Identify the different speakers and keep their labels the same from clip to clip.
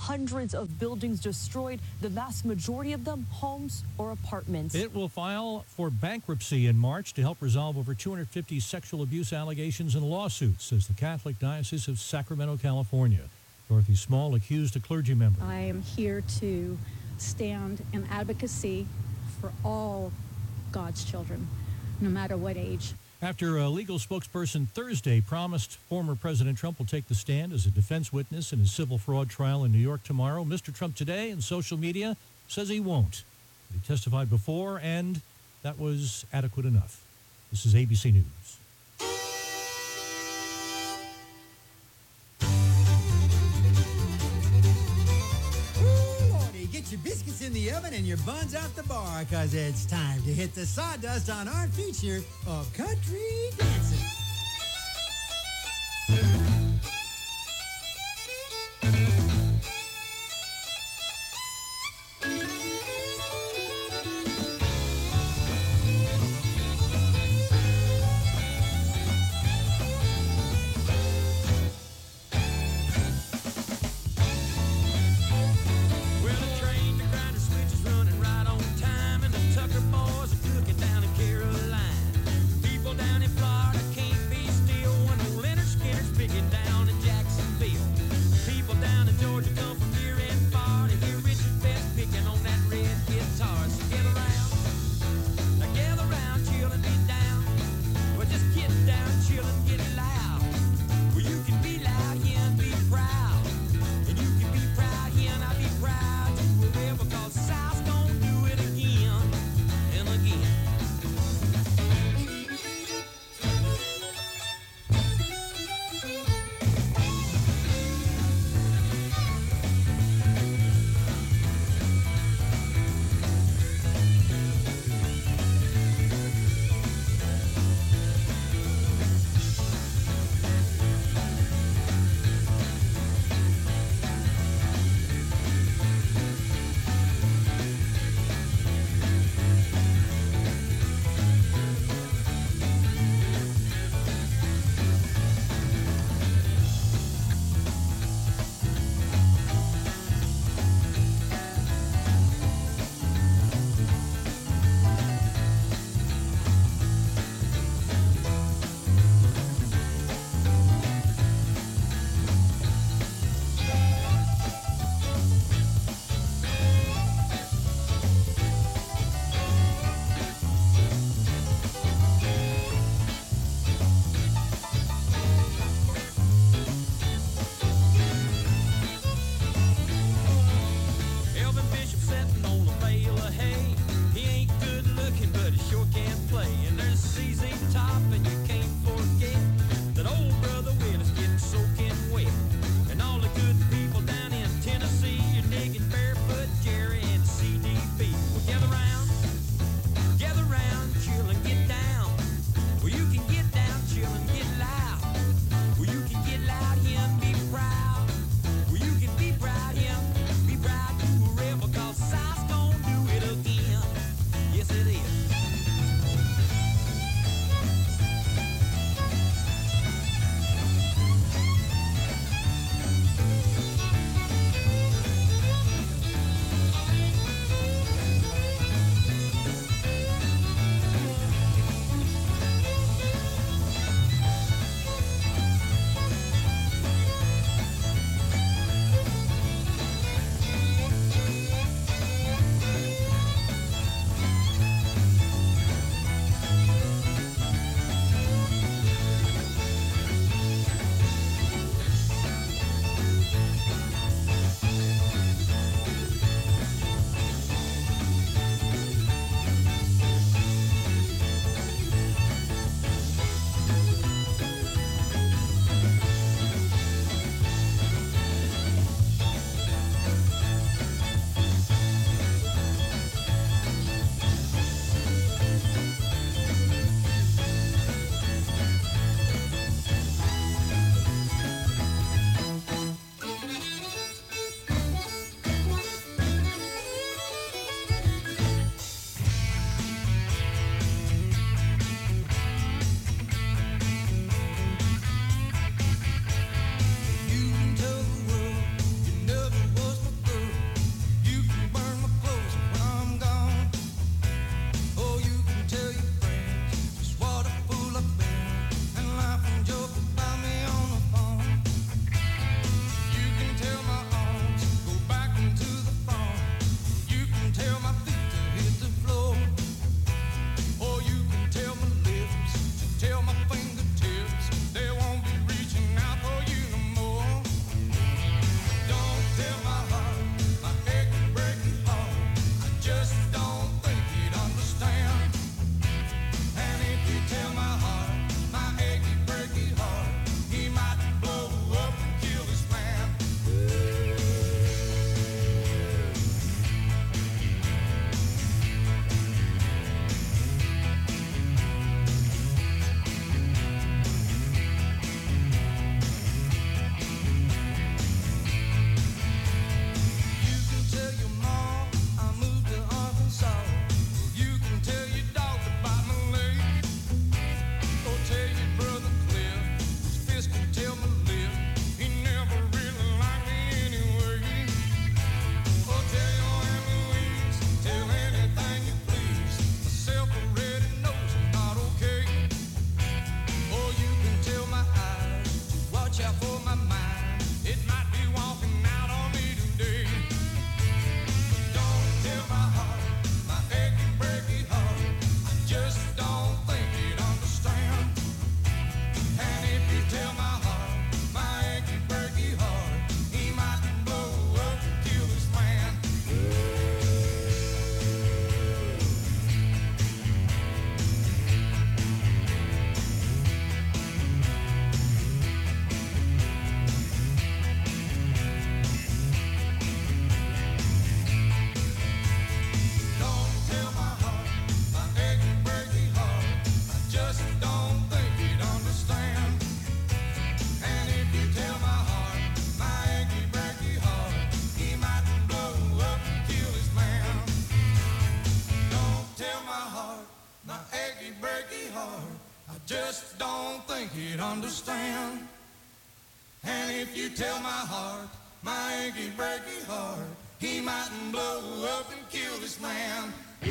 Speaker 1: hundreds of buildings destroyed, the vast majority of them homes or apartments.
Speaker 2: It will file for bankruptcy in March to help resolve over 250 sexual abuse allegations and lawsuits, says the Catholic Diocese of Sacramento, California. Dorothy Small accused a clergy member.
Speaker 3: I am here to stand in advocacy for all God's children, no matter what age.
Speaker 2: After a legal spokesperson Thursday promised former President Trump will take the stand as a defense witness in a civil fraud trial in New York tomorrow, Mr. Trump today in social media says he won't. He testified before, and that was adequate enough. This is ABC News.
Speaker 4: Get your biscuits in the oven and your buns out the bar, because it's time to hit the sawdust on our feature of country dancing.
Speaker 5: Tucker boys are cooking down in Carolina. People down in Florida can't achy, breaky heart, I just don't think he'd understand. And if you tell my heart, my achy, breaky heart, he mightn't blow up and kill this man.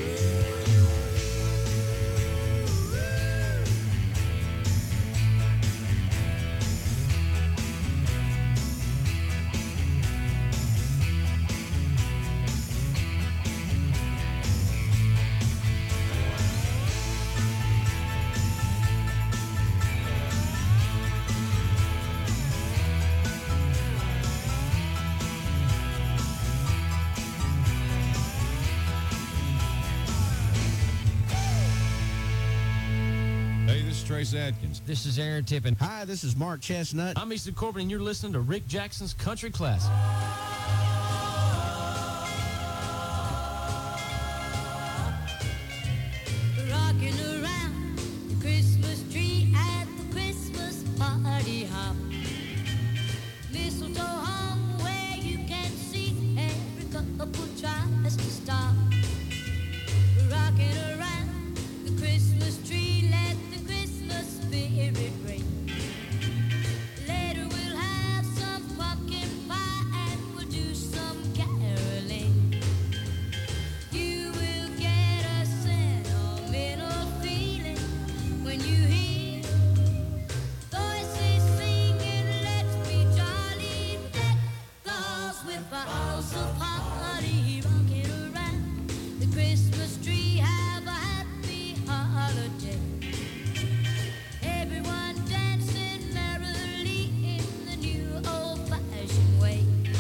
Speaker 6: Trace Adkins.
Speaker 7: This is Aaron Tippin.
Speaker 8: Hi, this is Mark Chestnut.
Speaker 7: I'm Easton Corbin, and you're listening to Rick Jackson's Country Classic.
Speaker 9: Rocking around the Christmas tree at the Christmas party hop. Mistletoe hung where you can see every couple tries to stop. Rocking around the Christmas tree, let the Christmas spirit ring. Later we'll have some pumpkin pie and we'll do some caroling. You will get a sentimental feeling when you hear voices singing, let's be jolly, deck the halls with boughs of holly. Rocking around the Christmas tree, have a happy holiday. Everyone dancing merrily in the new old-fashioned way.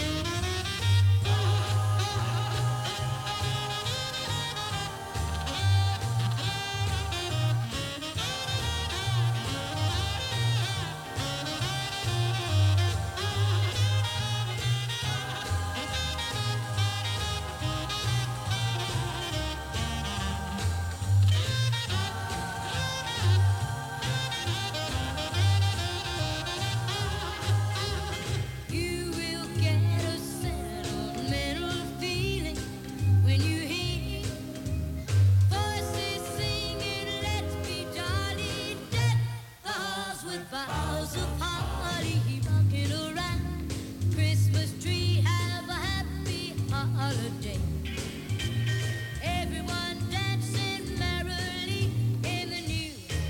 Speaker 9: You will get a sentimental feeling when you hear voices singing, let's be jolly, deck the halls with boughs of holly. Rocking around the Christmas tree, have a happy holiday. Everyone dancing merrily in the new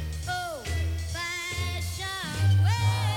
Speaker 9: old-fashioned way.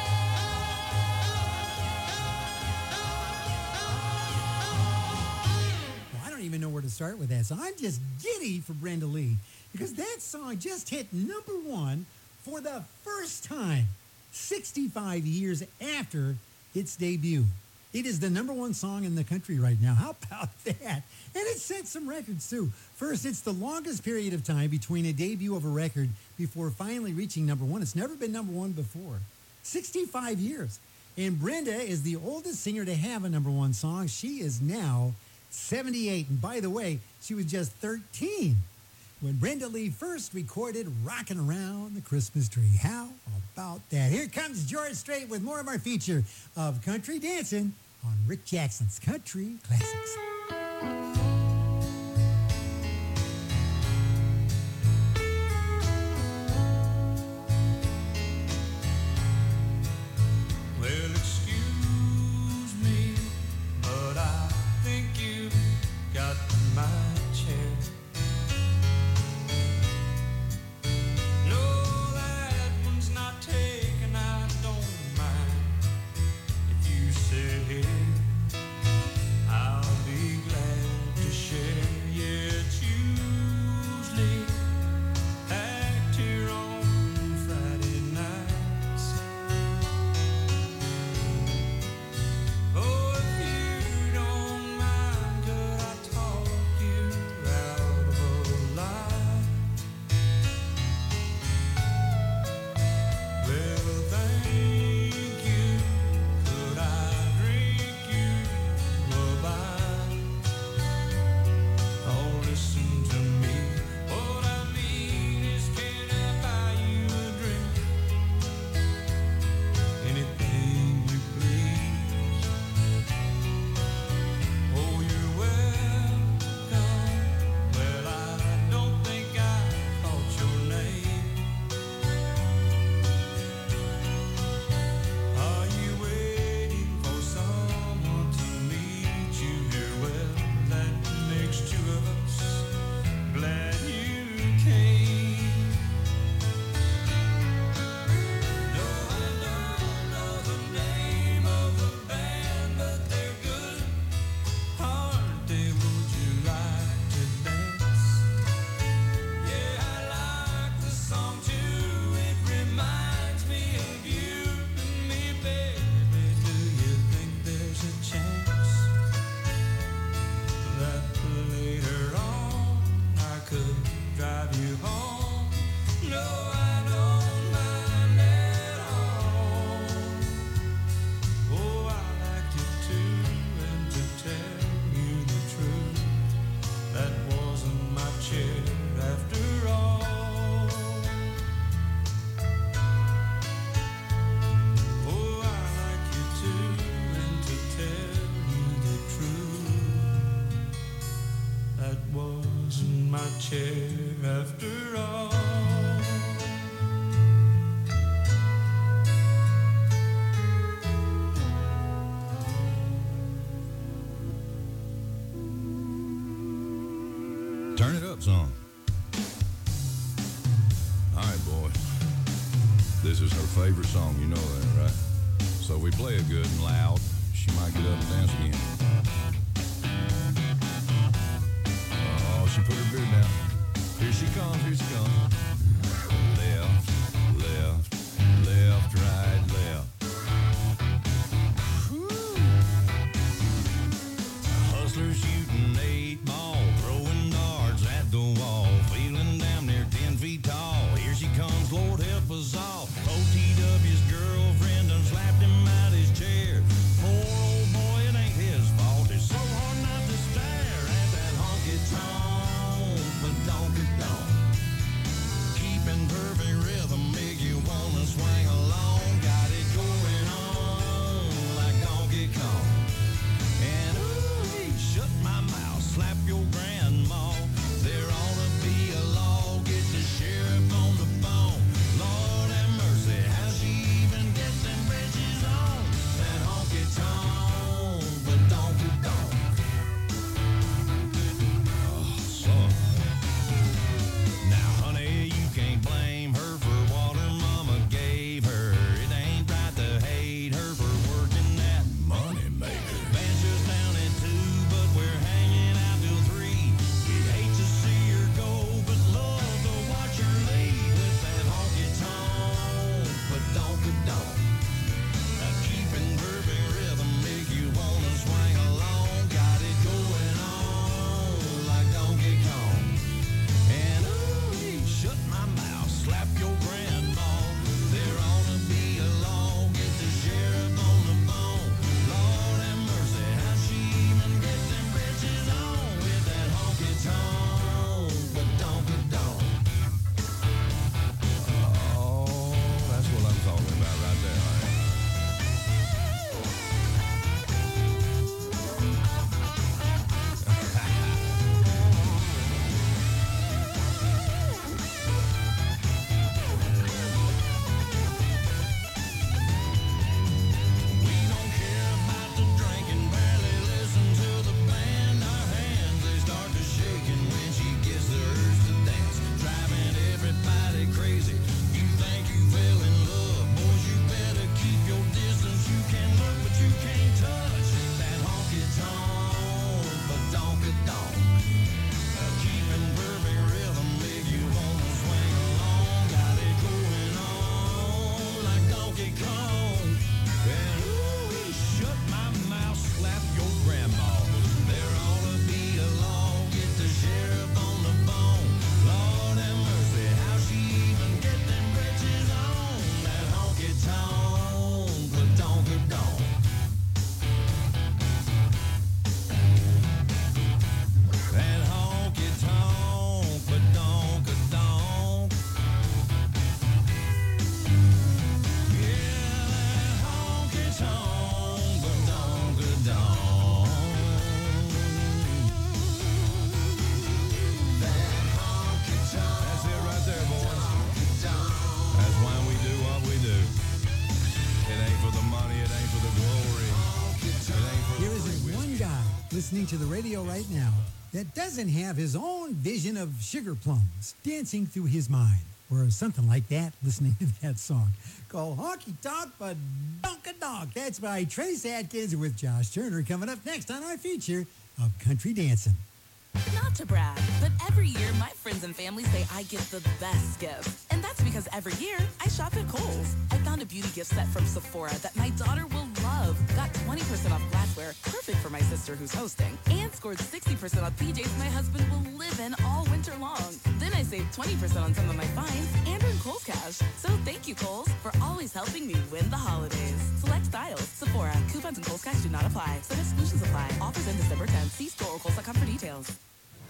Speaker 4: Well, I don't even know where to start with that song. I'm just giddy for Brenda Lee because that song just hit #1 for the first time 65 years after its debut. It is the #1 song in the country right now. How about that? And it set some records, too. First, it's the longest period of time between a debut of a record before finally reaching #1. It's never been #1 before. 65 years. And Brenda is the oldest singer to have a #1 song. She is now 78. And by the way, she was just 13 when Brenda Lee first recorded Rockin' Around the Christmas Tree. How about that? Here comes George Strait with more of our feature of country dancing on Rick Jackson's Country Classics.
Speaker 5: Well, excuse me, but I think you've got my chair. No, that one's not taken, I don't mind. If you sit here, I'll be glad to that wasn't my chair after all.
Speaker 6: Turn it up, son. All right, boy. This is her favorite song, you know that, right? So if we play it good and loud, she might get up and dance again. Oh, she put her beard down. Here she comes, here she comes. Left, left, left, right, left. Whew. Hustler shooting 8 ball, throwing darts at the wall, feeling damn near 10 feet tall. Here she comes, Lord help us all. OTW's girlfriend done slapped him out his chair. Poor old boy, it ain't his fault. It's so hard not to stare at that honky-tonk, but donk-a-donk. Keeping perfect rhythm make you wanna swing along. Got it going on like Donkey Kong. And ooh, shut my mouth, slap your grandma. There ought to be a law, get the sheriff on the phone. Lord have mercy, how she even get them bridges on? That honky-tonk, but donk-a-donk. Oh, son. Now, honey, you can't blame her for what her mama gave her. It ain't right to hate her for working that money maker. Band's just down at 2, but we're hanging out till 3. We hate to see her go, but love to watch her leave with that honky-tonk, but donk-a-donk. Now, keeping perfect rhythm make you wanna swing along. Got it going on like Donkey Kong. And ooh, shut my mouth, slap your grandma. There ought to be a law, get the sheriff on the phone. Lord have mercy, how she even get them bitches on with that honky-tonk, but donk-a-donk. Oh, that's what I'm talking about right there, honey. We don't care about the drinking, barely listen to the band. Our hands, they start to shaking when she gets the urge to dance, driving everybody crazy. You think you fell in love, boys, you better keep your distance. You can look, but you can't touch that honky-tonk, but donk-a-donk. Keeping perfect rhythm make you wanna swing along. Got it going on like Donkey Kong. And ooh, shut my mouth, slap your grandma. There ought to be a law, get the sheriff on the phone. Lord have mercy, how she even get them britches on? That honky-tonk, but donk-a-donk. That honky-tonk, but donk-a-donk. Yeah, that honky-tonk, but donk-a-donk. That honky-tonk. That's it right there, boys. That's why we do what we do. It ain't for the money, it ain't for the glory. It ain't for
Speaker 4: There
Speaker 6: the
Speaker 4: isn't
Speaker 6: free
Speaker 4: one
Speaker 6: whiskey.
Speaker 4: guy listening to the radio right now that doesn't have his own vision of sugar plums dancing through his mind, or something like that, listening to that song called Honky Tonk but Donk-a-Donk. That's by Trace Atkins with Josh Turner coming up next on our feature of Country Dancing.
Speaker 10: Not to brag, but every year my friends and family say I give the best gifts. And that's because every year I shop at Kohl's. I found a beauty gift set from Sephora that my daughter will love. Got 20% off glassware, perfect for my sister who's hosting. And scored 60% off PJs my husband will live in all winter long. Then I saved 20% on some of my finds and earned Kohl's cash. So thank you, Kohl's, for always helping me win the holidays. Select styles, Sephora, coupons and Kohl's cash do not apply. Some exclusions apply. Offers end December 10th. See store or Kohl's.com for details.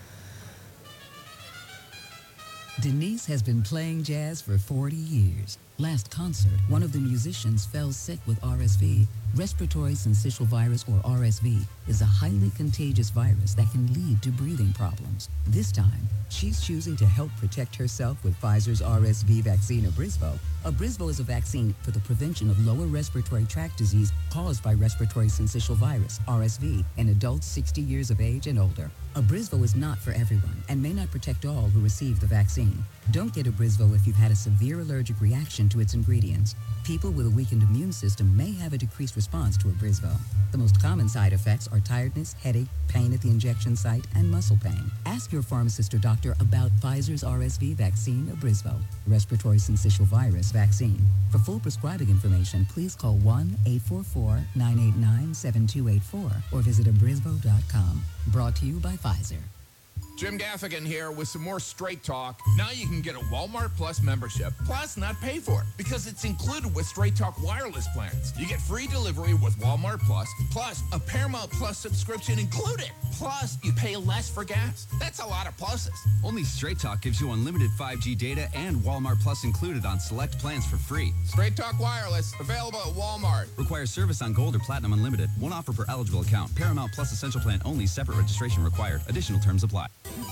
Speaker 11: Denise has been playing jazz for 40 years. Last concert, one of the musicians fell sick with RSV. Respiratory syncytial virus, or RSV, is a highly contagious virus that can lead to breathing problems. This time, she's choosing to help protect herself with Pfizer's RSV vaccine, Abrysvo. Abrysvo is a vaccine for the prevention of lower respiratory tract disease caused by respiratory syncytial virus, RSV, in adults 60 years of age and older. Abrysvo is not for everyone and may not protect all who receive the vaccine. Don't get Abrysvo if you've had a severe allergic reaction to its ingredients. People with a weakened immune system may have a decreased response to Abrysvo. The most common side effects are tiredness, headache, pain at the injection site, and muscle pain. Ask your pharmacist or doctor about Pfizer's RSV vaccine, Abrysvo, respiratory syncytial virus vaccine. For full prescribing information, please call 1-844-989-7284 or visit abrysvo.com. Brought to you by Pfizer.
Speaker 12: Jim Gaffigan here with some more Straight Talk. Now you can get a Walmart Plus membership, plus not pay for it, because it's included with Straight Talk wireless plans. You get free delivery with Walmart Plus a Paramount Plus subscription included. Plus, you pay less for gas. That's a lot of pluses.
Speaker 13: Only Straight Talk gives you unlimited 5G data and Walmart Plus included on select plans for free.
Speaker 12: Straight Talk Wireless, available at Walmart.
Speaker 13: Requires service on Gold or Platinum Unlimited. One offer per eligible account. Paramount Plus Essential Plan only. Separate registration required. Additional terms apply.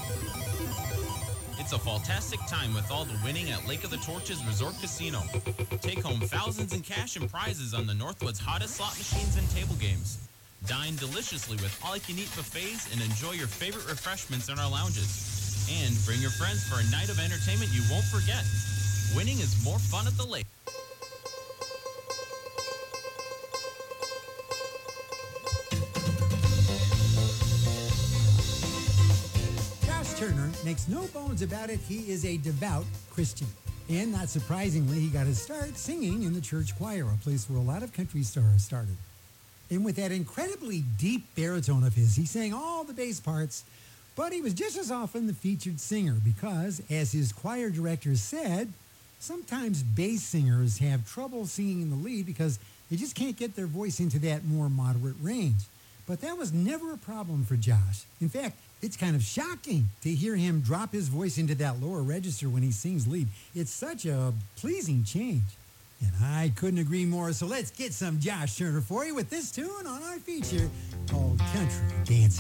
Speaker 14: It's a fantastic time with all the winning at Lake of the Torches Resort Casino. Take home thousands in cash and prizes on the Northwood's hottest slot machines and table games. Dine deliciously with all-you-can-eat buffets and enjoy your favorite refreshments in our lounges. And bring your friends for a night of entertainment you won't forget. Winning is more fun at the lake.
Speaker 4: Turner makes no bones about it, he is a devout Christian. And not surprisingly, he got his start singing in the church choir, a place where a lot of country stars started. And with that incredibly deep baritone of his, he sang all the bass parts, but he was just as often the featured singer because, as his choir director said, sometimes bass singers have trouble singing in the lead because they just can't get their voice into that more moderate range. But that was never a problem for Josh. In fact, it's kind of shocking to hear him drop his voice into that lower register when he sings lead. It's such a pleasing change. And I couldn't agree more, so let's get some Josh Turner for you with this tune on our feature called Country Dancing.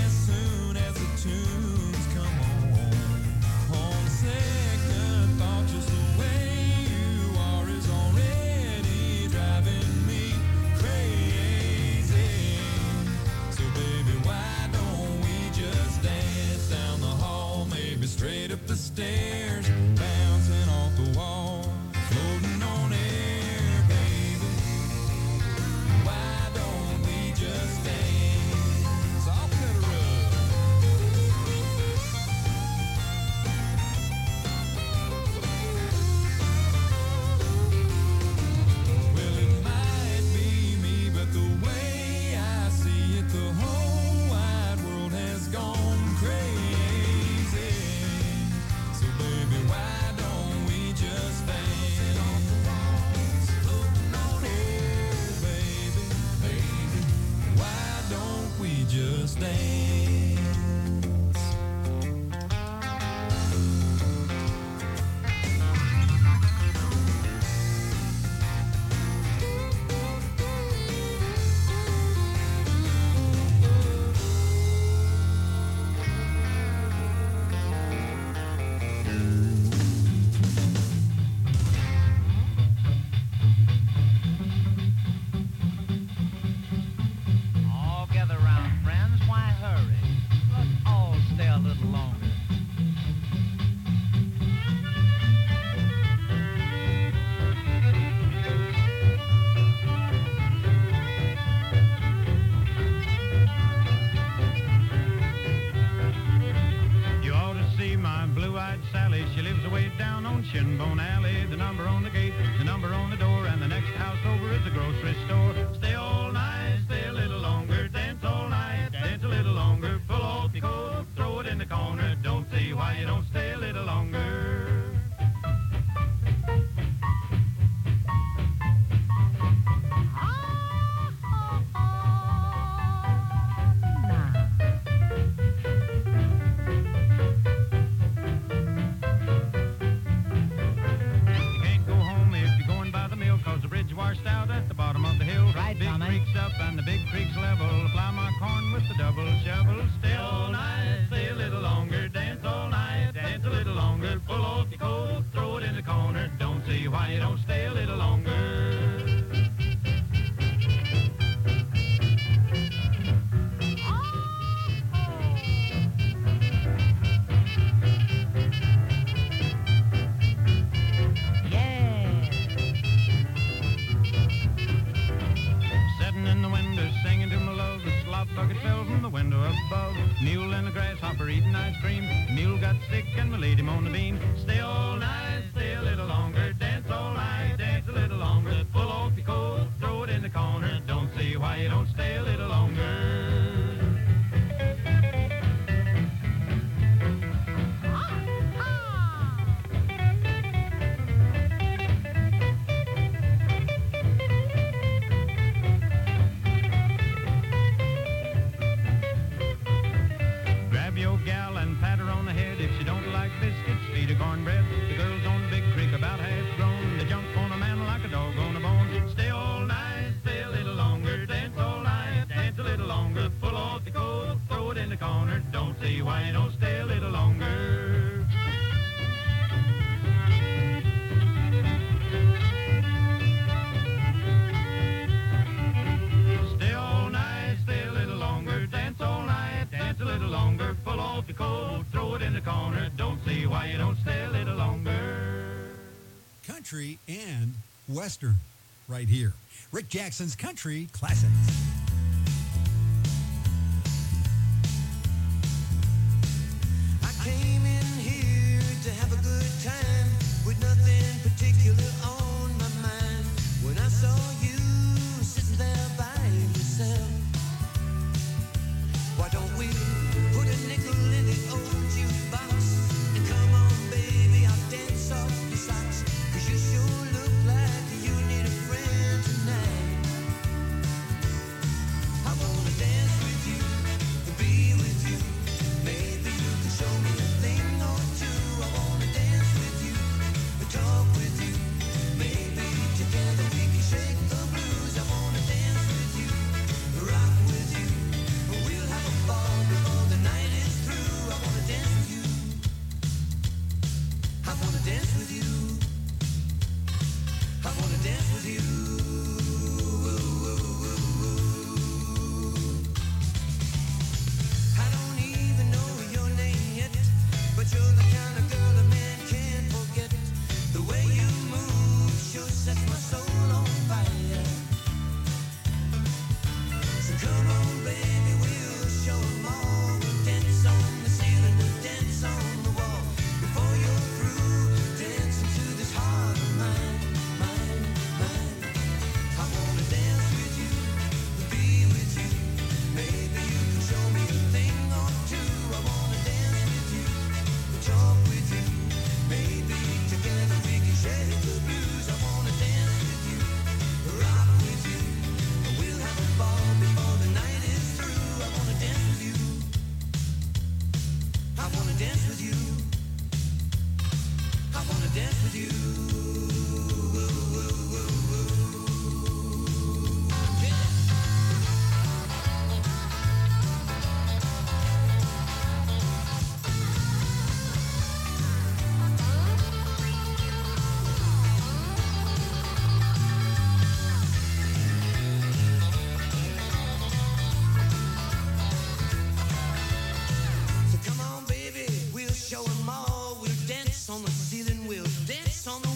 Speaker 5: Tunes come on second thought
Speaker 15: blue-eyed Sally, she lives away down on Shinbone Alley. The number on the gate, the number on the door, and the next house over is a grocery store. Stay all night, stay a little longer, dance all night, dance a little longer. Pull off your coat, throw it in the corner. Don't see why you don't stay a little longer. Washed out at the bottom of the hill. Right, big creek's up and the big creek's level. Plow my corn with the double shovel. Stay all night, stay a little longer. Dance all night, dance a little longer. Pull off your coat, throw it in the corner. Don't see why you don't stay a little longer. Bucket fell from the window above. Mule and the grasshopper eating ice cream. Mule got sick and we laid him on the beam. Stay all night, stay a little longer. Dance all night, dance a little longer. Pull off your coat, throw it in the corner. Don't see why you don't stay a little longer. Feed her cornbread. The girls on the big creek about half grown. They jump on a man like a dog on a bone. Stay all night, stay a little longer. Dance all night, dance a little longer. Pull off the coat, throw it in the corner. Don't see why you don't stay a little longer. Stay all night, stay a little longer. Dance all night, dance a little longer. Pull off your coat, throw it in the corner. Don't see why you don't stay a little longer.
Speaker 4: Country and Western right here. Rick Jackson's Country Classics.
Speaker 16: I came in here to have a good time with nothing particular on my mind. When I saw you sitting there by yourself, why don't we put a nickel in the old jukebox and come on, baby, I'll dance off your socks, 'cause you sure look like you need a friend tonight. I wanna dance with you, be with you. Maybe you can show me a thing or two. I wanna dance with you, talk with you. Maybe together we can shake the blues. I wanna dance with you, rock with you. We'll have a ball before the night is through. I wanna dance with you. I wanna dance with you. I wanna dance with you. I don't even know your name yet, but you're the kind of girl a man can't forget. The way you move sure sets my soul on fire. So come on, baby, we'll show 'em all. We'll dance on the ceiling, we'll dance on the wall. Before you're through dancing to this heart of mine, mine, mine. I wanna dance with you, be with you. Maybe you can show me a thing or two. I wanna dance with you, talk with you. Maybe together we can share the blues. I wanna dance with you, rock with you. We'll have a ball before the night is through. I wanna dance with you. I wanna dance with you. I wanna dance with you. So come on, baby, we'll show 'em all. We'll dance on the ceiling, we'll dance on the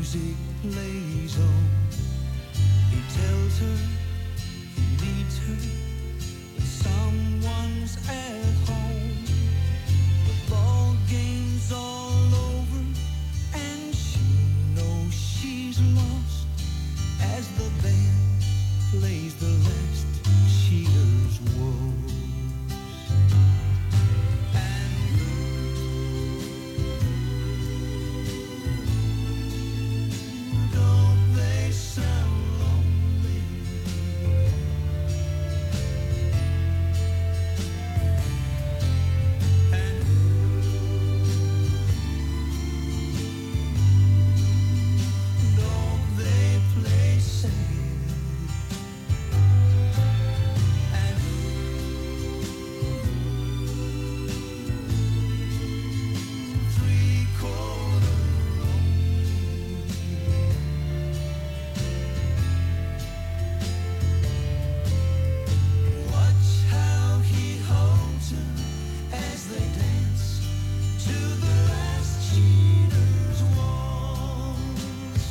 Speaker 16: music plays on. He tells her he needs her, but someone's at home. The ball game's all over, and she knows she's lost as the band plays the last cheater's woes. Don't they sound lonely? And don't they play sad? And three-quarter watch how he holds her as they dance to the last cheater's waltz.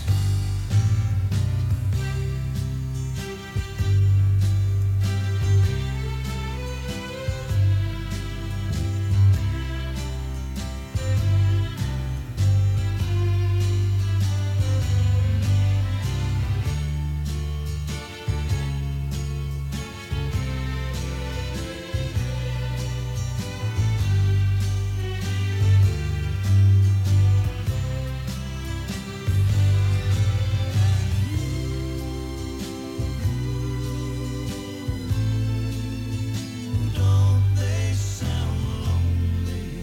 Speaker 16: Don't they sound lonely?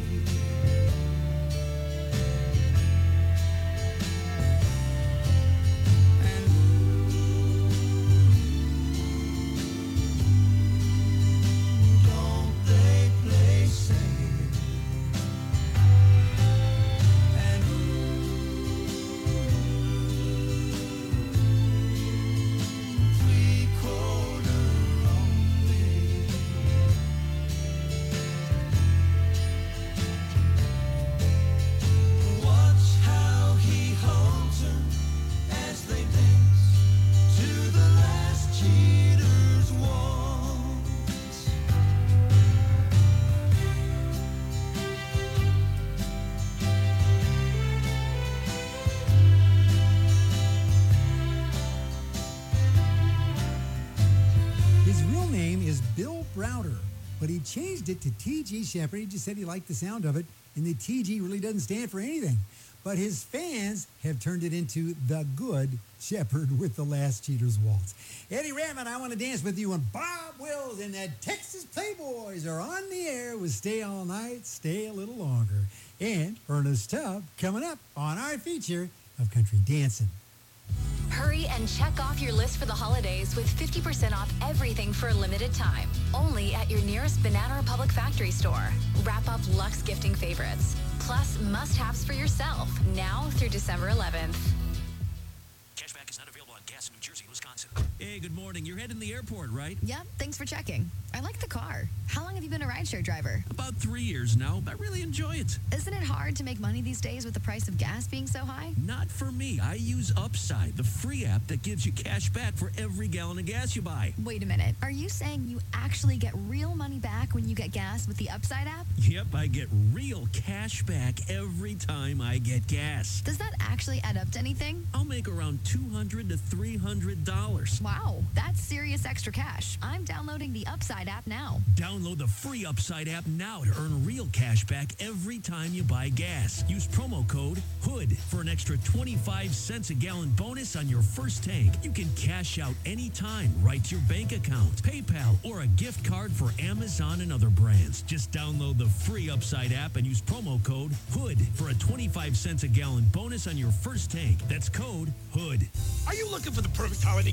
Speaker 16: And don't they play sad? And three-quarter lonely. Watch how he holds her as they dance to the last cheater's waltz.
Speaker 4: His real name is Bill Browder, but he changed it to T.G. Shepherd. He just said he liked the sound of it, and the T.G. really doesn't stand for anything. But his fans have turned it into The Good Shepherd with the Last Cheater's Waltz. Eddie Radman, I Want to Dance With You, and Bob Wills and the Texas Playboys are on the air with Stay All Night, Stay a Little Longer. And Ernest Tubb coming up on our feature of Country Dancing.
Speaker 17: Hurry and check off your list for the holidays with 50% off everything for a limited time. Only at your nearest Banana Republic factory store. Wrap up Luxe gifting favorites. Plus must-haves for yourself now through December 11th.
Speaker 18: Cashback is not available on gas in New Jersey and Wisconsin.
Speaker 19: Hey, good morning. You're heading to the airport, right?
Speaker 20: Yep, thanks for checking. I like the car. How long have you been a rideshare driver?
Speaker 19: About 3 years now. I really enjoy it.
Speaker 20: Isn't it hard to make money these days with the price of gas being so high?
Speaker 19: Not for me. I use Upside, the free app that gives you cash back for every gallon of gas you buy.
Speaker 20: Wait a minute. Are you saying you actually get real money back when you get gas with the Upside app?
Speaker 19: Yep, I get real cash back every time I get gas.
Speaker 20: Does that actually add up to anything?
Speaker 19: I'll make around $200 to $300.
Speaker 20: Wow, that's serious extra cash. I'm downloading the Upside app now.
Speaker 19: Download the free Upside app now to earn real cash back every time you buy gas. Use promo code HOOD for an extra 25 cents a gallon bonus on your first tank. You can cash out anytime right to your bank account, PayPal, or a gift card for Amazon and other brands. Just download the free Upside app and use promo code HOOD for a 25 cents a gallon bonus on your first tank. That's code HOOD.
Speaker 18: Are you looking for the perfect holiday gift?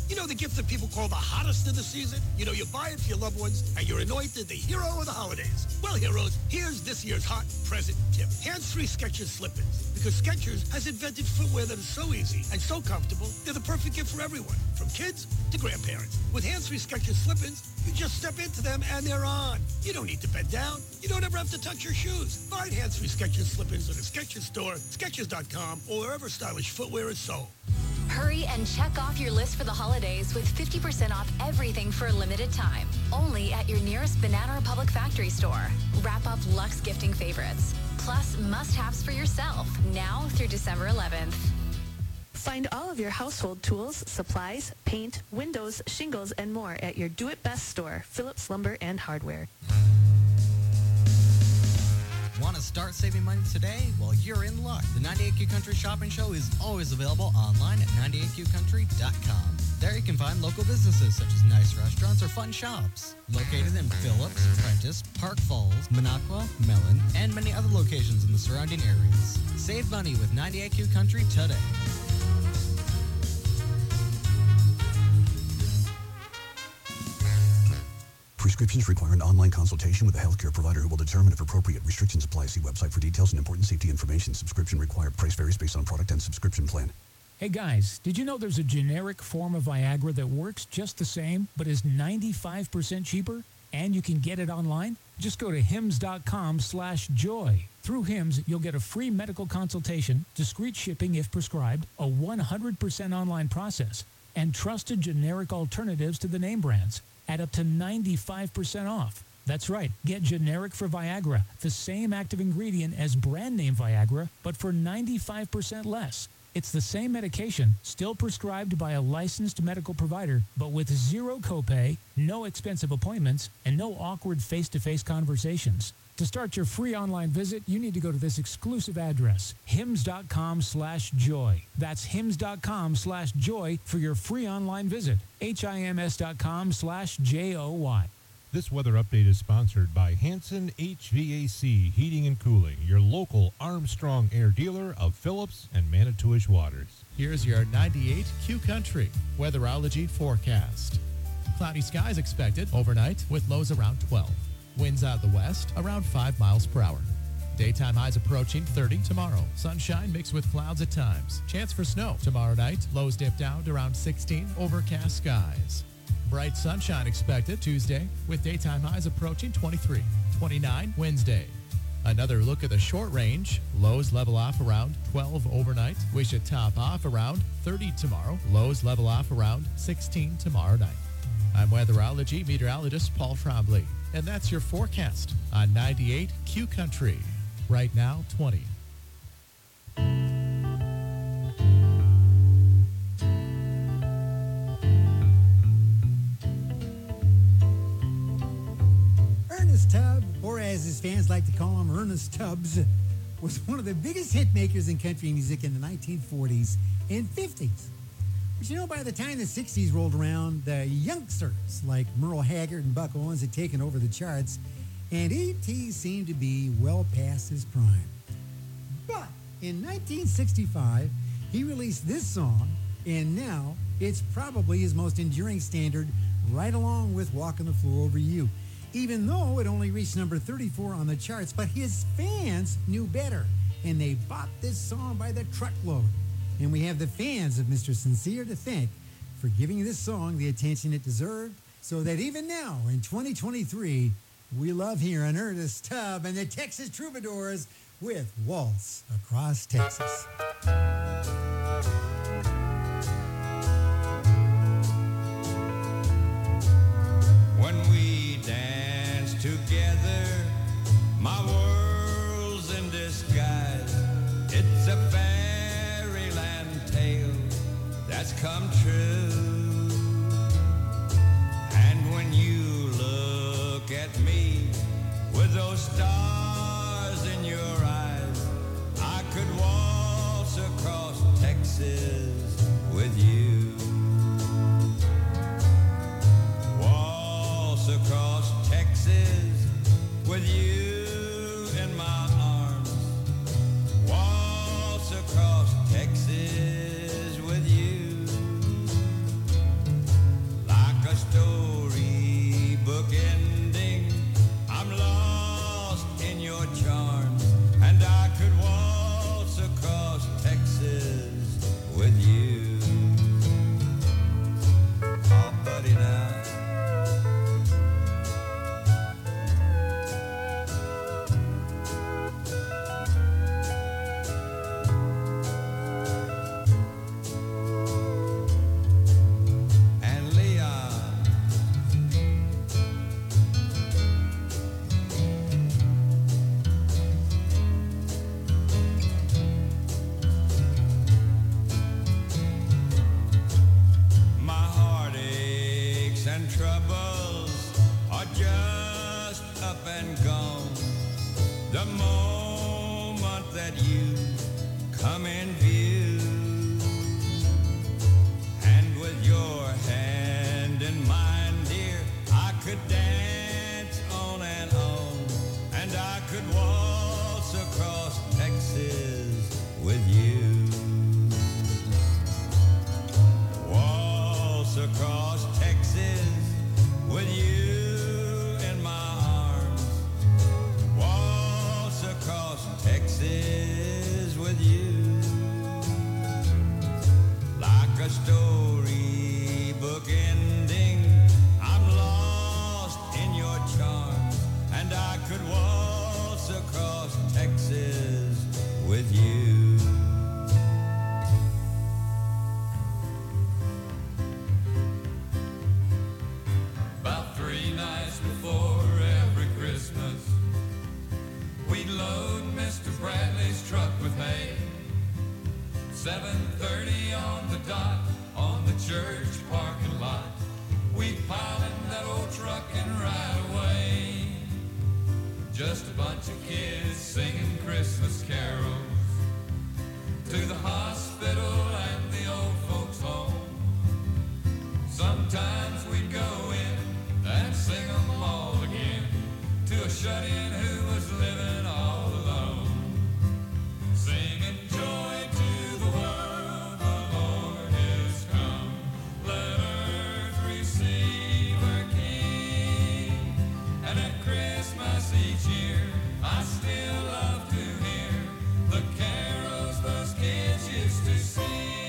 Speaker 21: You know the gift that people call the hottest of the season? You know, you buy it for your loved ones, and you're anointed the hero of the holidays. Well, heroes, here's this year's hot present tip. Hands-free Skechers slip-ins. Because Skechers has invented footwear that is so easy and so comfortable, they're the perfect gift for everyone, from kids to grandparents. With hands-free Skechers slip-ins, you just step into them and they're on. You don't need to bend down. You don't ever have to touch your shoes. Find hands-free Skechers slip-ins at a Skechers store, Skechers.com, or wherever stylish footwear is sold.
Speaker 17: Hurry and check off your list for the holidays with 50% off everything for a limited time. Only at your nearest Banana Republic factory store. Wrap up Luxe gifting favorites. Plus must-haves for yourself now through December 11th.
Speaker 22: Find all of your household tools, supplies, paint, windows, shingles, and more at your do-it-best store, Phillips Lumber and Hardware.
Speaker 23: Want to start saving money today? Well, you're in luck. The 98Q Country Shopping Show is always available online at 98QCountry.com. There you can find local businesses such as nice restaurants or fun shops. Located in Phillips, Prentice, Park Falls, Minocqua, Mellon, and many other locations in the surrounding areas. Save money with 98Q Country today.
Speaker 24: Prescriptions require an online consultation with a healthcare provider who will determine if appropriate. Restrictions apply. See website for details and important safety information. Subscription required. Price varies based on product and subscription plan.
Speaker 25: Hey guys, did you know there's a generic form of Viagra that works just the same but is 95% cheaper? And you can get it online? Just go to hims.com/joy. Through Hims, you'll get a free medical consultation, discreet shipping if prescribed, a 100% online process, and trusted generic alternatives to the name brands at up to 95% off. That's right, get generic for Viagra, the same active ingredient as brand name Viagra, but for 95% less. It's the same medication, still prescribed by a licensed medical provider, but with zero copay, no expensive appointments, and no awkward face-to-face conversations. To start your free online visit, you need to go to this exclusive address, hims.com/joy. That's hims.com/joy for your free online visit. HIMS.com/JOY.
Speaker 26: This weather update is sponsored by Hanson HVAC Heating and Cooling, your local Armstrong Air dealer of Phillips and Manitowish Waters.
Speaker 27: Here's your 98Q Country weatherology forecast. Cloudy skies expected overnight with lows around 12. Winds out of the west around 5 miles per hour. Daytime highs approaching 30 tomorrow. Sunshine mixed with clouds at times. Chance for snow tomorrow night. Lows dip down to around 16. Overcast skies. Bright sunshine expected Tuesday with daytime highs approaching 23. 29 Wednesday. Another look at the short range. Lows level off around 12 overnight. We should top off around 30 tomorrow. Lows level off around 16 tomorrow night. I'm weatherology meteorologist Paul Trombley, and that's your forecast on 98Q Country. Right now, 20.
Speaker 4: Ernest Tubb, or as his fans like to call him, Ernest Tubbs, was one of the biggest hit makers in country music in the 1940s and 50s. But you know, by the time the 60s rolled around, the youngsters like Merle Haggard and Buck Owens had taken over the charts, and E.T. seemed to be well past his prime. But in 1965, he released this song, and now it's probably his most enduring standard, right along with Walking the Floor Over You. Even though it only reached number 34 on the charts, but his fans knew better, and they bought this song by the truckload. And we have the fans of Mr. Sincere to thank for giving this song the attention it deserved, so that even now, in 2023, we love hearing Ernest Tubb and the Texas Troubadours with Waltz Across Texas.
Speaker 6: When we dance together, my world's in disguise. It's a fairyland tale that's come true. And when you look at me with those stars in your eyes, I could waltz across Texas with you. Waltz across Texas with you in my arms. Waltz across Texas with you. with you. Oh, buddy, now. And Leon. My heartaches and troubles are just up and gone. The moment that you come in view, and with your hand in mine, dear, I could dance on, and I could waltz across Texas with you. Waltz across Texas with you in my arms. Waltz across Texas with you. Like a storybook ending, I'm lost in your charms, and I could waltz across Texas with you.
Speaker 5: About 3 nights before every Christmas, we'd load Mr. Bradley's truck with hay. 7:30 on the dot, on the church parking lot, we'd pile in that old truck and ride away. Just a bunch of kids singing Christmas carols to the hospital and the old folks' home. Sometimes we'd go in and sing them all again to a shut-in who was living all alone. Singing joy to the world, the Lord is come. Let earth receive her King. And at Christmas each year, I still love to hear the carols those kids used to sing.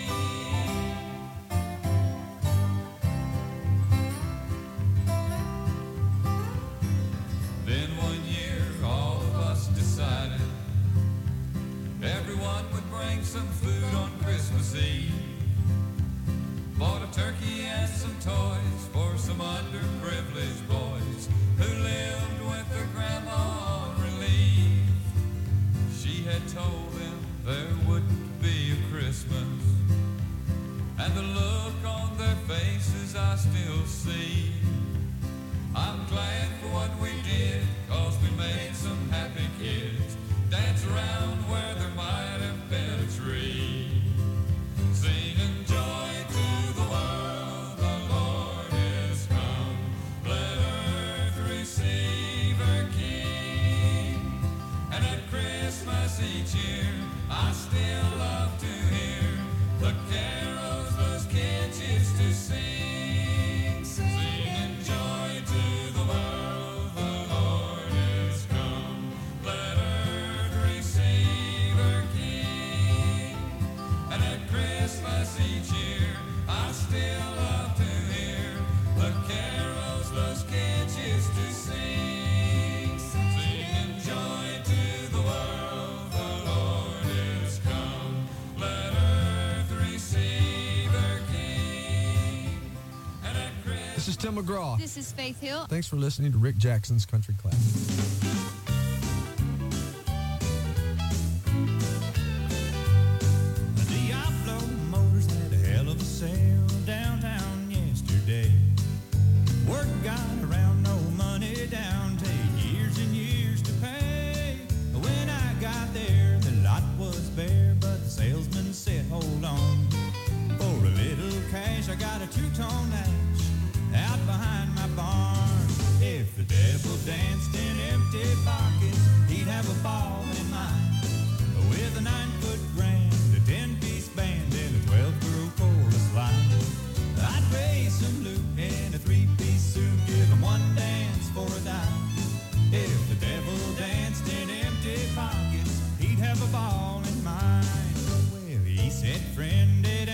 Speaker 5: Then one year, all of us decided everyone would bring some food on Christmas Eve. Bought a turkey and some toys for some underprivileged boys who lived with their grandma on relief. She had told them there wouldn't be a Christmas, and the look on their faces I still see. I'm glad for what we did, 'cause we made some happy kids dance around where there might have been a tree. Singing joy to the world, the Lord is come. Let earth receive her King. And at Christmas each year, I still love to hear the carols those kids used to sing. Singing joy to the world, the Lord is come. Let earth receive her King. And at Christmas each year, I still love to hear the carols those kids used to sing. Singing joy to the world, the Lord is come. Let earth receive her King. And at Christmas.
Speaker 1: This is Tim McGraw.
Speaker 2: This is Faith Hill.
Speaker 1: Thanks for listening to Rick Jackson's Country Classic.
Speaker 6: Diablo Motors had a hell of a sale downtown yesterday. Word got around, no money down, take years and years to pay. When I got there, the lot was bare, but the salesman said, hold on. For a little cash, I got a two-tone ash out behind my barn. If the devil danced in empty pockets, he'd have a ball in mine. With a 9-foot grand, a 10-piece band, and a 12-girl chorus line. I'd raise some loot in a 3-piece suit, give him one dance for a dime. If the devil danced in empty pockets, he'd have a ball in mine. Well, he said, friend, it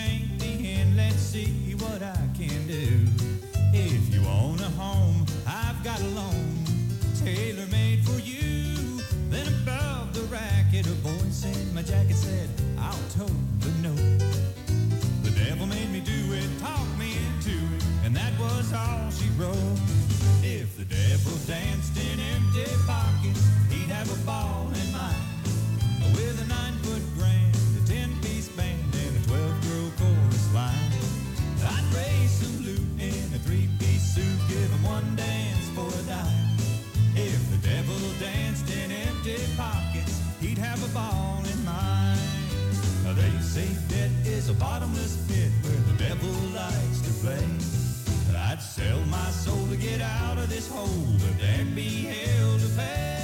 Speaker 2: see what I can do. If you own a home, I've got a loan tailor-made for you. Then above the racket, a voice in my jacket said, I'll tote the note. The devil made me do it, talked me into it, and that was all she wrote. If the devil danced in empty pockets, he'd have a ball in mine. With a 9-foot grand, a 10-piece band, and a 12-girl chorus line. I'd raise some loot in a 3-piece suit, give him one dance for a dime. If the devil danced in empty pockets, he'd have a ball in mine. They say debt is a bottomless pit where the devil likes to play. I'd sell my soul to get out of this hole, but there'd be hell to pay.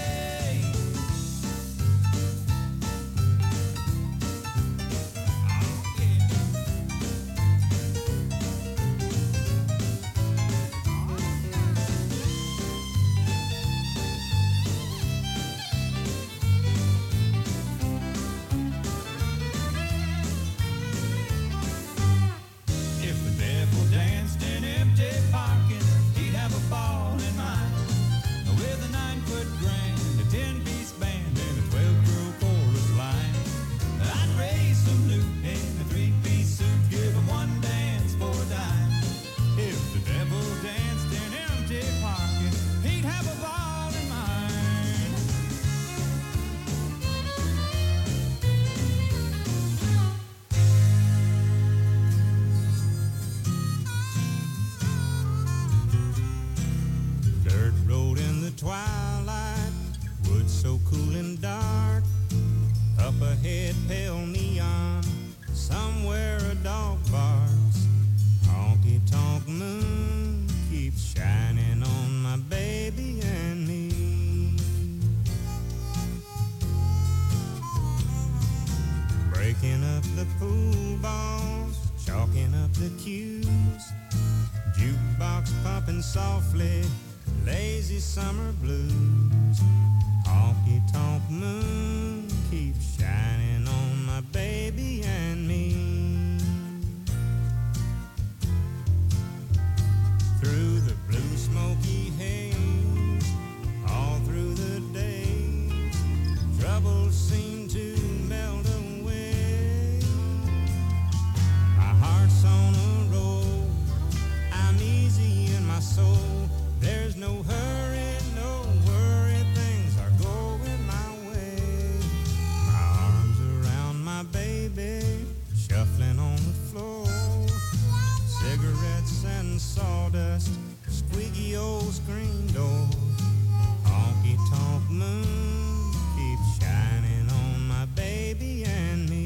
Speaker 2: Twilight, woods so cool and dark. Up ahead, pale neon. Somewhere a dog barks. Honky-tonk moon keeps shining on my baby and me. Breaking up the pool balls, chalking up the cues. Jukebox pumping softly. Lazy summer blues. Honky-tonk moon keeps shining on my baby and me. Through the blue smoky haze, all through the days, troubles seem to melt away. My heart's on a roll, I'm easy in my soul. There's no hurry, no worry, things are going my way. My arms around my baby, shuffling on the floor. Cigarettes and sawdust, squeaky old screen door. Honky-tonk moon keeps shining on my baby and me.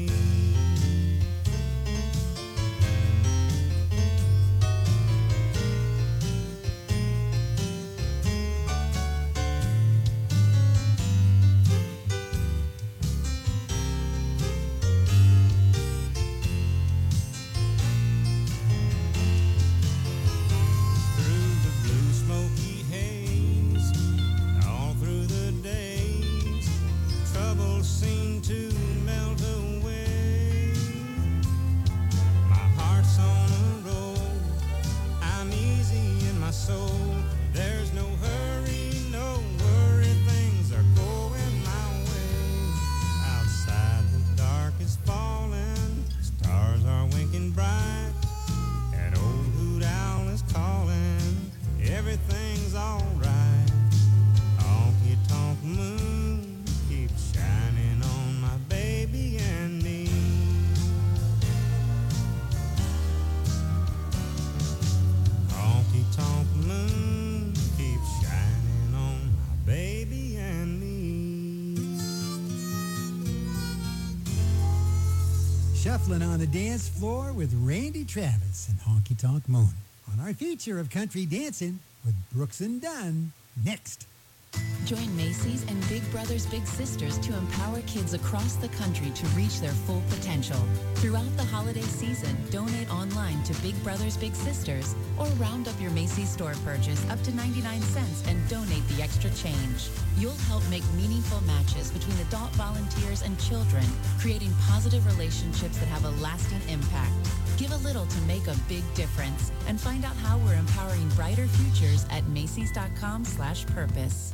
Speaker 4: Shuffling on the dance floor with Randy Travis and Honky Tonk Moon on our feature of country dancing with Brooks and Dunn next.
Speaker 3: Join Macy's and Big Brothers Big Sisters to empower kids across the country to reach their full potential. Throughout the holiday season, donate online to Big Brothers Big Sisters or round up your Macy's store purchase up to 99 cents and donate the extra change. You'll help make meaningful matches between adult volunteers and children, creating positive relationships that have a lasting impact. Give a little to make a big difference. And find out how we're empowering brighter futures at Macy's.com/purpose.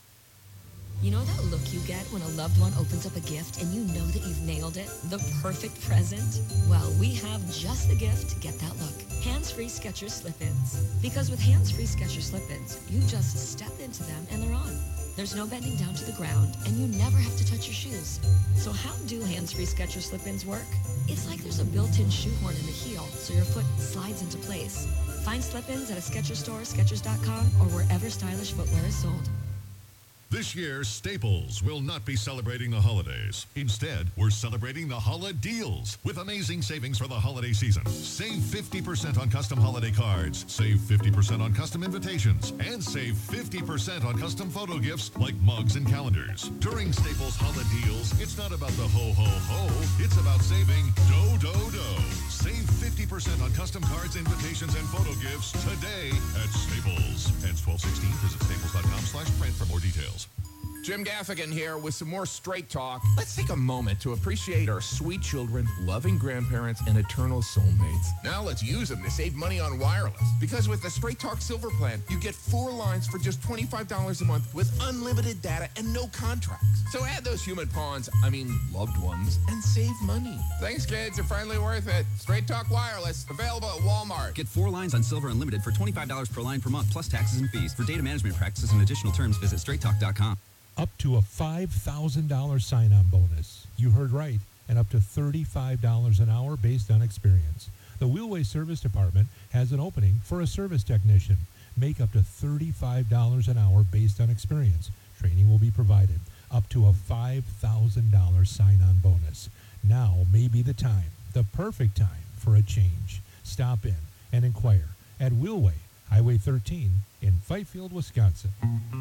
Speaker 7: You know that look you get when a loved one opens up a gift and you know that you've nailed it? The perfect present? Well, we have just the gift to get that look. Hands-free Skechers slip-ins. Because with hands-free Skechers slip-ins, you just step into them and they're on. There's no bending down to the ground, and you never have to touch your shoes. So how do hands-free Skechers slip-ins work? It's like there's a built-in shoehorn in the heel, so your foot slides into place. Find slip-ins at a Skechers store, Skechers.com, or wherever stylish footwear is sold.
Speaker 8: This year, Staples will not be celebrating the holidays. Instead, we're celebrating the holiday deals with amazing savings for the holiday season. Save 50% on custom holiday cards, save 50% on custom invitations, and save 50% on custom photo gifts like mugs and calendars. During Staples holiday deals, it's not about the ho-ho-ho, it's about saving do-do-do. Save 50% on custom cards, invitations, and photo gifts today at Staples. Ends 12/16. Visit staples.com/print for more details.
Speaker 9: Jim Gaffigan here with some more Straight Talk. Let's take a moment to appreciate our sweet children, loving grandparents, and eternal soulmates. Now let's use them to save money on wireless. Because with the Straight Talk Silver Plan, you get 4 lines for just $25 a month with unlimited data and no contracts. So add those human pawns, loved ones, and save money. Thanks, kids. You're finally worth it. Straight Talk Wireless, available at Walmart.
Speaker 10: Get 4 lines on Silver Unlimited for $25 per line per month, plus taxes and fees. For data management practices and additional terms, visit straighttalk.com.
Speaker 26: Up to a $5,000 sign-on bonus. You heard right, and up to $35 an hour based on experience. The Wheelway Service Department has an opening for a service technician. Make up to $35 an hour based on experience. Training will be provided. Up to a $5,000 sign-on bonus. Now may be the time, the perfect time for a change. Stop in and inquire at Wheelway, Highway 13 in Fifield, Wisconsin.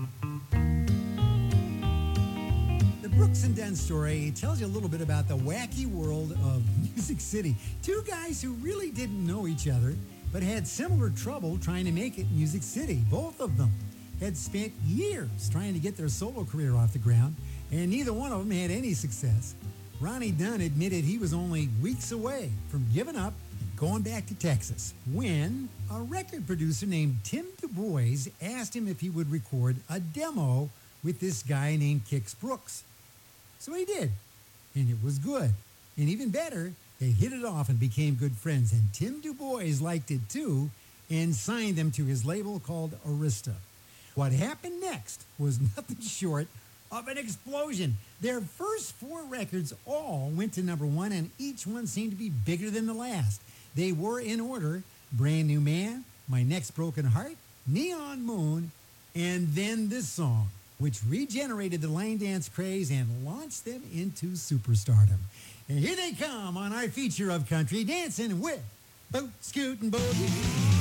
Speaker 4: The Brooks and Dunn story tells you a little bit about the wacky world of Music City. 2 guys who really didn't know each other, but had similar trouble trying to make it in Music City. Both of them had spent years trying to get their solo career off the ground, and neither one of them had any success. Ronnie Dunn admitted he was only weeks away from giving up and going back to Texas when a record producer named Tim Du Bois asked him if he would record a demo with this guy named Kix Brooks. So he did, and it was good. And even better, they hit it off and became good friends. And Tim Du Bois liked it too and signed them to his label called Arista. What happened next was nothing short of an explosion. Their first 4 records all went to #1, and each one seemed to be bigger than the last. They were in order: Brand New Man, My Next Broken Heart, Neon Moon, and then this song, which regenerated the line dance craze and launched them into superstardom. And here they come on our feature of country, Dancing with Boot, Scoot, and Boogie.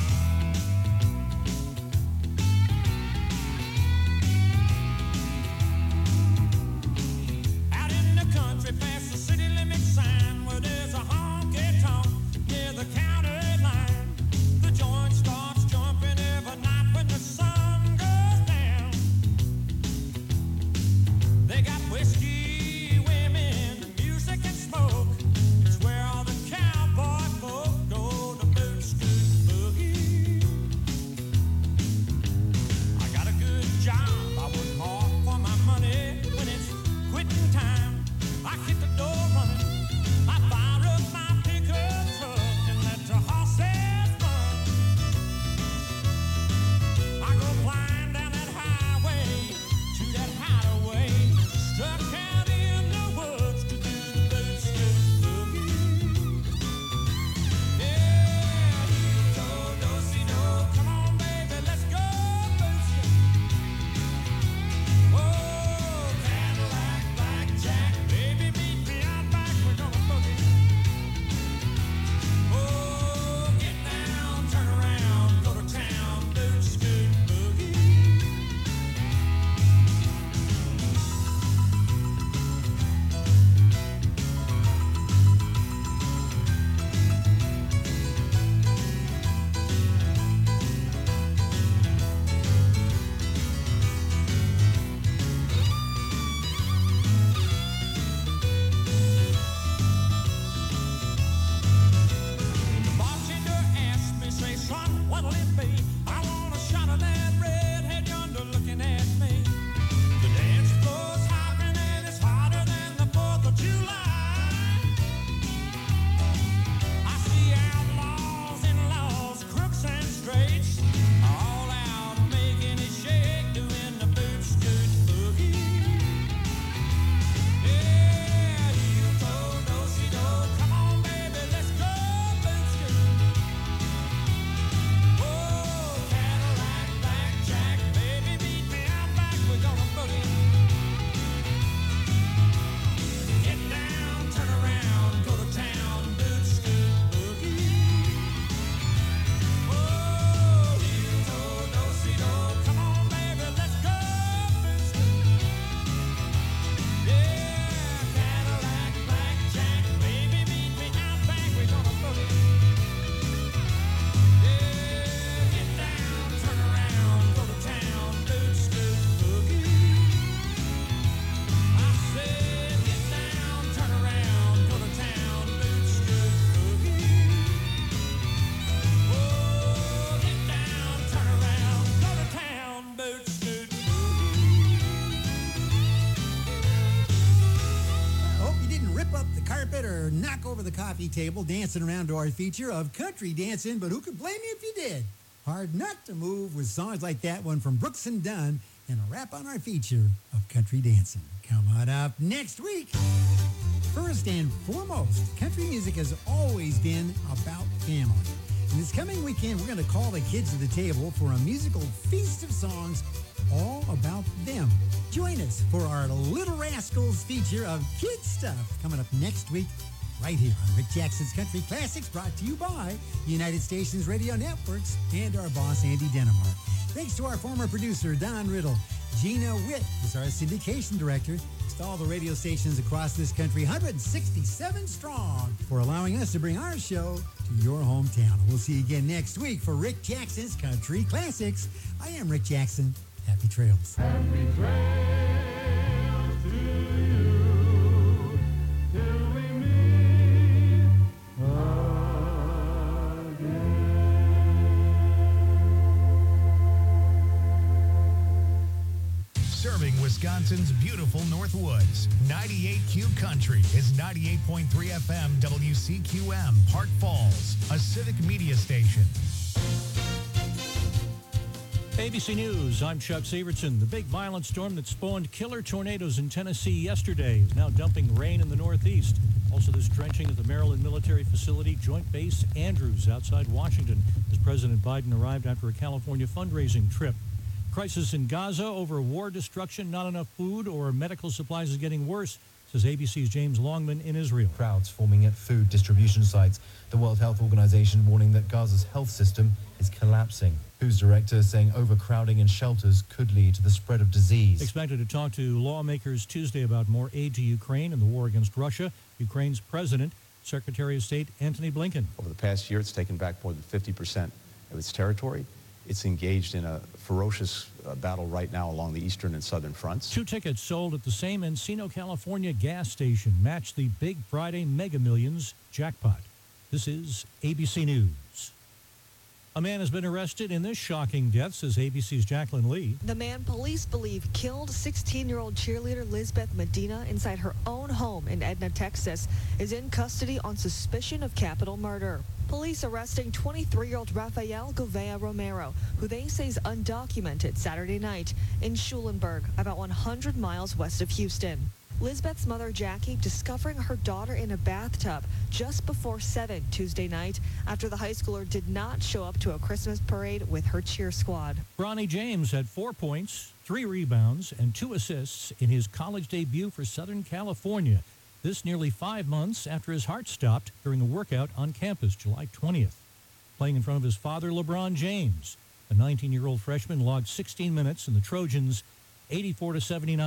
Speaker 2: Out in the country past the city limit sign where there's a honky-tonk near the county line. The joint starts jumping every night when the sun goes down. They got whiskey, women, music, and smoke. It's where all the cowboy folk go to boot, scoot, boogie.
Speaker 4: or knock over the coffee table dancing around to our feature of country dancing, but who could blame you if you did? Hard not to move with songs like that one from Brooks and Dunn and a wrap on our feature of country dancing. Come on up next week. First and foremost, country music has always been about family. And this coming weekend, we're going to call the kids to the table for a musical feast of songs all about them. Join us for our Little Rascals feature of Kid Stuff coming up next week right here on Rick Jackson's Country Classics, brought to you by United Stations Radio Networks and our boss, Andy Denmark. Thanks to our former producer, Don Riddle. Gina Witt is our syndication director. To all the radio stations across this country, 167 strong, for allowing us to bring our show to your hometown. We'll see you again next week for Rick Jackson's Country Classics. I am Rick Jackson. Happy trails.
Speaker 5: Happy trails to you till we meet again.
Speaker 11: Serving Wisconsin's beautiful North Woods, 98Q Country is 98.3 FM WCQM, Park Falls, a civic media station.
Speaker 12: ABC News, I'm Chuck Severson. The big violent storm that spawned killer tornadoes in Tennessee yesterday is now dumping rain in the Northeast. Also, this drenching at the Maryland military facility, Joint Base Andrews, outside Washington, as President Biden arrived after a California fundraising trip. Crisis in Gaza over war destruction, not enough food or medical supplies is getting worse, says ABC's James Longman in Israel.
Speaker 13: Crowds forming at food distribution sites. The World Health Organization warning that Gaza's health system is collapsing. WHO's director saying overcrowding in shelters could lead to the spread of disease.
Speaker 12: Expected to talk to lawmakers Tuesday about more aid to Ukraine and the war against Russia. Ukraine's president, Secretary of State Antony Blinken.
Speaker 14: Over the past year, it's taken back more than 50% of its territory. It's engaged in a ferocious battle right now along the eastern and southern fronts.
Speaker 12: 2 tickets sold at the same Encino, California gas station match the Big Friday Mega Millions jackpot. This is ABC News. A man has been arrested in this shocking death, says ABC's Jacqueline Lee.
Speaker 15: The man police believe killed 16-year-old cheerleader Lisbeth Medina inside her own home in Edna, Texas, is in custody on suspicion of capital murder. Police arresting 23-year-old Rafael Gouveia Romero, who they say is undocumented, Saturday night in Schulenburg, about 100 miles west of Houston. Lisbeth's mother, Jackie, discovering her daughter in a bathtub just before 7 Tuesday night after the high schooler did not show up to a Christmas parade with her cheer squad.
Speaker 12: Bronny James had 4 points, 3 rebounds, and 2 assists in his college debut for Southern California. This nearly 5 months after his heart stopped during a workout on campus, July 20th. Playing in front of his father, LeBron James, the 19-year-old freshman logged 16 minutes in the Trojans' 84-79